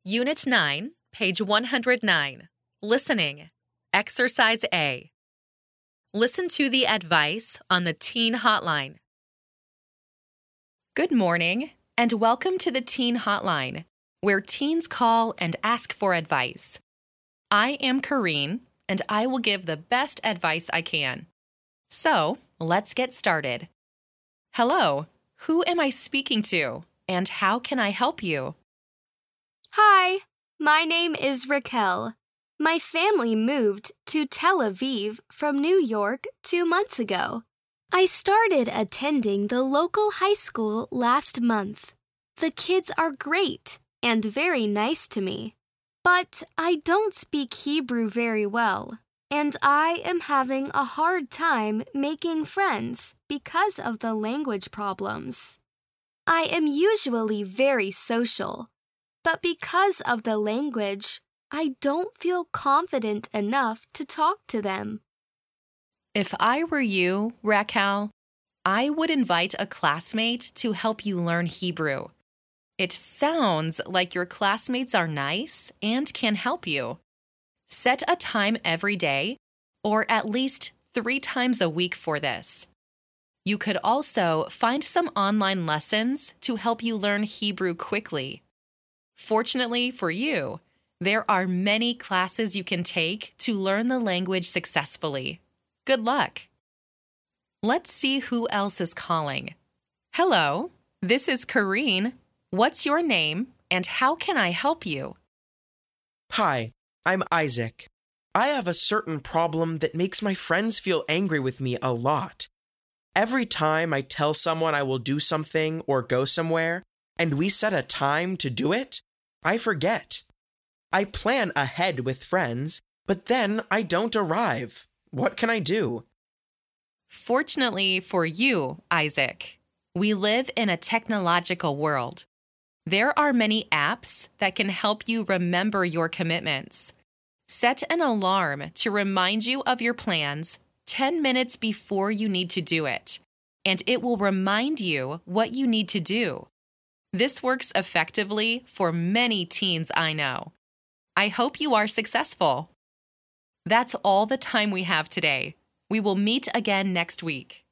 Unit 9, page 109. Listening. Exercise A. Listen to the advice on the Teen Hotline. Good morning, and welcome to the Teen Hotline, where teens call and ask for advice. I am Kareen, and I will give the best advice I can. So, let's get started. Hello, who am I speaking to, and how can I help you? Hi, my name is Raquel. My family moved to Tel Aviv from New York 2 months ago. I started attending the local high school last month. The kids are great and very nice to me. But I don't speak Hebrew very well, and I am having a hard time making friends because of the language problems. I am usually very social, but because of the language, I don't feel confident enough to talk to them. If I were you, Raquel, I would invite a classmate to help you learn Hebrew. It sounds like your classmates are nice and can help you. Set a time every day, or at least 3 times a week for this. You could also find some online lessons to help you learn Hebrew quickly. Fortunately for you, there are many classes you can take to learn the language successfully. Good luck. Let's see who else is calling. Hello, this is Kareen. What's your name and how can I help you? Hi, I'm Isaac. I have a certain problem that makes my friends feel angry with me a lot. Every time I tell someone I will do something or go somewhere, and we set a time to do it, I forget. I plan ahead with friends, but then I don't arrive. What can I do? Fortunately for you, Isaac, we live in a technological world. There are many apps that can help you remember your commitments. Set an alarm to remind you of your plans 10 minutes before you need to do it, and it will remind you what you need to do. This works effectively for many teens I know. I hope you are successful. That's all the time we have today. We will meet again next week.